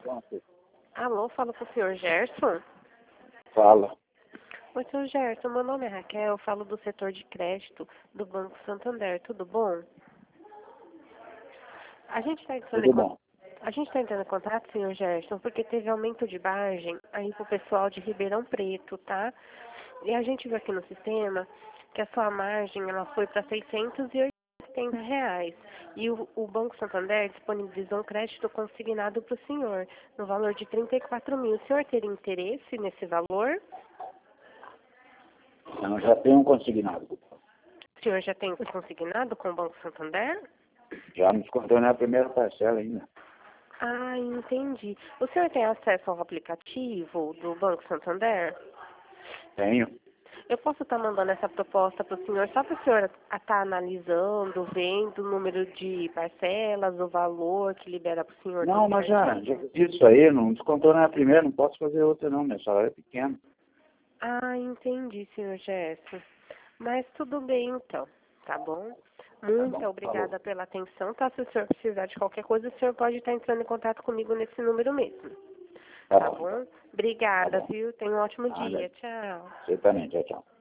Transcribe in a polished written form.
Alô, falo com o senhor Gerson? Fala. Oi, senhor Gerson, meu nome é Raquel, eu falo do setor de crédito do Banco Santander, tudo bom? A gente está entrando Tudo bom. em contato, senhor Gerson, porque teve aumento de margem aí pro pessoal de Ribeirão Preto, tá? E a gente viu aqui no sistema que a sua margem ela foi para R$ 680. E o Banco Santander disponibilizou um crédito consignado para o senhor, no valor de 34 mil. O senhor teria interesse nesse valor? Eu já tenho um consignado. O senhor já tem consignado com o Banco Santander? Já nos contou na primeira parcela ainda. Ah, entendi. O senhor tem acesso ao aplicativo do Banco Santander? Tenho. Eu posso estar mandando essa proposta para o senhor, só para o senhor estar analisando, vendo o número de parcelas, o valor que libera para o senhor? Não, mas já fiz isso aí, não descontou na primeira, não posso fazer outra não, meu salário é pequeno. Ah, entendi, senhor Gerson. Mas tudo bem, então, tá bom? Muito obrigada pela atenção, tá? Se o senhor precisar de qualquer coisa, o senhor pode estar entrando em contato comigo nesse número mesmo. Tá bom? Obrigada, viu? Tenha um ótimo dia. Tchau. Você também, tchau, tchau.